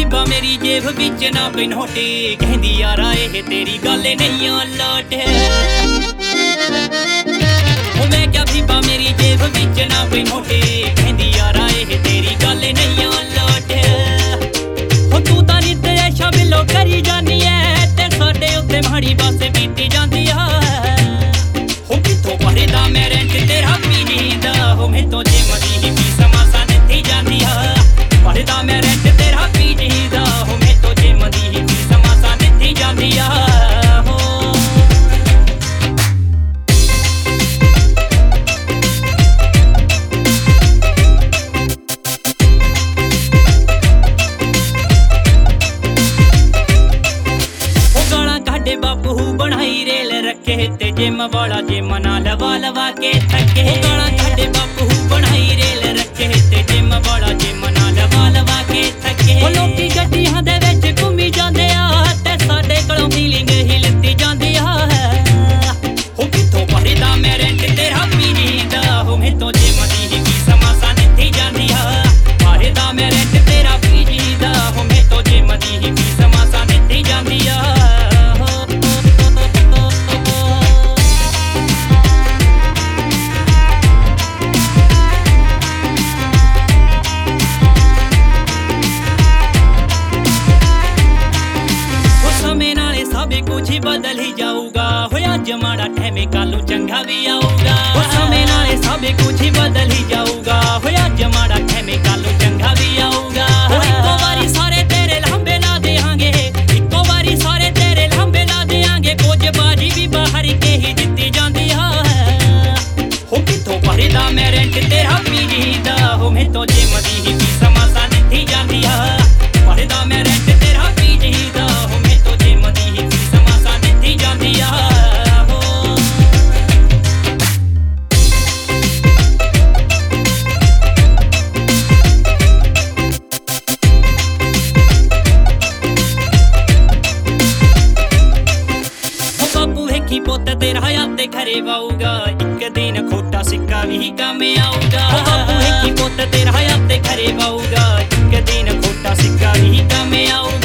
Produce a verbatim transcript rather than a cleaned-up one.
ਬੀਬਾ ਮੇਰੀ ਜੇਬ ਵਿੱਚ ਨਾ ਪਈ ਨੋਟੇ, ਕਹਿੰਦੀ ਯਾਰਾ ਇਹ ਤੇਰੀ ਗੱਲ ਨਹੀਂ ਆ ਲੋਟ। ਉਹ ਮੈਂ ਕਿਹਾ ਬੀਬਾ ਮੇਰੀ ਜੇਬ ਵਿੱਚ ਨਾ ਪਈ ਨੋਟੇ, ਕਹਿੰਦੀ ਯਾਰਾ ਇਹ ਤੇਰੀ ਗੱਲ ਨਹੀਂ ਆ ਲੋਟ। ਉਹ ਤੂੰ ਤਾਂ ਨਿੱਤ ਐਸ਼ਾ ਬਿੱਲੋ ਕਰੀ ਜਾਨੀ ਐ, ਤੇ ਸਾਡੇ ਉੱਤੇ ਮਾੜੀ ਬੱਸ ਬੀਤੀ ਜਾਂਦੀ ਆ। ਉਹ ਕਿੱਥੋਂ ਭਰਦਾ ਮੈਂ ਰੈਂਟ ਤੇਰਾ ਪੀਣੀ ਦਾ, ਉਹ ਮੈਥੋਂ ਜੇ ਮਦੀ ਹੀ ਸਮਾਂ ਸਾ ਦਿੱਤੀ ਜਾਂਦੀ ਆ। ਭਰਦਾ ਮੈਂ ਰੈਂਟ ਤੇਰਾ ਪੀਣੀ ਦਾ, ਉਹ ਮੈਥੋਂ ਜੇ ਮਦੀ ਹੀ ਸਮਾਂ ਸਾ ਦਿੱਤੀ ਜਾਂਦੀ ਆ। ਬਾਪੂ ਬਣਾਈ ਰੇਲ ਰੱਖੇ ਤੇ ਜਿਮ ਵਾਲਾ ਜਿਮ ਨਾ ਲਵਾ ਲਵਾ ਕੇ ਥੱਕੇ। ਗਾਲਾਂ ਸਾਡੇ ਬਾਪੂ ਬਣਾਈ ਰੇਲ ਰੱਖੇ ਤੇ ਜਿਮ ਵਾਲਾ ਜਿਮ ਨਾ ਲਵਾ ਲਵਾ ਕੇ ਥੱਕੇ। ਉਹ ਲੋਕੀ ਗੱਡੀਆਂ ਦੇ ਵਿੱਚ ਘੁੰਮੀ ਜਾਂਦੇ ਆ, ਤੇ ਸਾਡੇ ਕੋਲੋਂ ਫੀਲਿੰਗ ਹੀ ਲਿੱਤੀ ਜਾਂਦੀ ਆ। ਉਹ ਕਿੱਥੋਂ ਭਰਦਾ ਮੈਂ ਰੈਂਟ ਤੇਰਾ ਪੀਣੀ ਦਾ, ਉਹ ਮੈਥੋਂ ਜਿਮ ਦੀ ਹੀ ਸਮਾਂ ਸਾ ਦਿੱਤੀ ਜਾਂਦੀ ਆ। ਭਰਦਾ ਮੈਂ ਰੈਂਟ ਤੇਰਾ ਪੀਣੀ ਦਾ, ਉਹ ਮੈਥੋਂ ਜਿਮ ਦੀ ਹੀ ਸਮਾਂ ਸਾ ਦਿੱਤੀ ਜਾਂਦੀ ਆ। ਕੁਝ ਬਦਲ ਹੀ ਜਾਊਗਾ, ਹੋਇਆ ਅੱਜ ਮਾੜਾ ਟਾਈਮ ਕੱਲੂ ਚੰਗਾ ਵੀ ਆਊਗਾ। ਉਹ ਸਮੇਂ ਨਾਲੇ ਸਭ ਕੁਝ ਬਦਲ ਹੀ ਜਾਊਗਾ, ਹੋਇਆ ਅੱਜ ਮਾੜਾ ਟਾਈਮ ਕੱਲੂ ਚੰਗਾ ਵੀ ਆਊਗਾ। ਉਹ ਇੱਕੋ ਵਾਰੀ ਸਾਰੇ ਤੇਰੇ ਲਾਂਬੇ ਲਾ ਦੇਾਂਗੇ, ਇੱਕੋ ਵਾਰੀ ਸਾਰੇ ਤੇਰੇ ਲਾਂਬੇ ਲਾ ਦੇਾਂਗੇ। ਕੁਝ ਬਾਜੀ ਵੀ ਬਾਹਰ ਕੇ ਹੀ ਦਿੱਤੀ ਜਾਂਦੀ ਆ। ਉਹ ਕਿੱਥੋਂ ਭਰਦਾ ਮੈਂ ਰੈਂਟ ਤੇਰਾ ਪੀਣੀ ਦਾ, ਉਹ ਮੈਥੋਂ ਜੇ ਮਦੀ ਹੀ ਸਮਾਂ ਸਾ ਦਿੱਤੀ ਜਾਂਦੀ ਆ। ਭਰਦਾ ਮੈਂ ਰੈਂਟ ਤੇਰਾ ਪੀਣੀ ਦਾ, ਉਹ ਮੈਥੋਂ ਜੇ ਮਦੀ ਹੀ ਜਾਂਦੀ ਆ। ਬਾਪੂ ਵੇਖੀ ਪੁੱਤ ਤੇਰਾ ਹੱਥ ਖਰੇ ਵਾਊਗਾ, ਇੱਕ ਦਿਨ ਖੋਟਾ ਸਿੱਕਾ ਵੀ ਕੰਮ ਆਊਗਾ। ਬਾਪੂ ਵੇਖੀ ਪੁੱਤ ਤੇਰਾ ਹੱਥ ਖਰੇ ਵਾਊਗਾ, ਇੱਕ ਦਿਨ ਖੋਟਾ ਸਿੱਕਾ ਵੀ ਕੰਮ ਆਊਗਾ।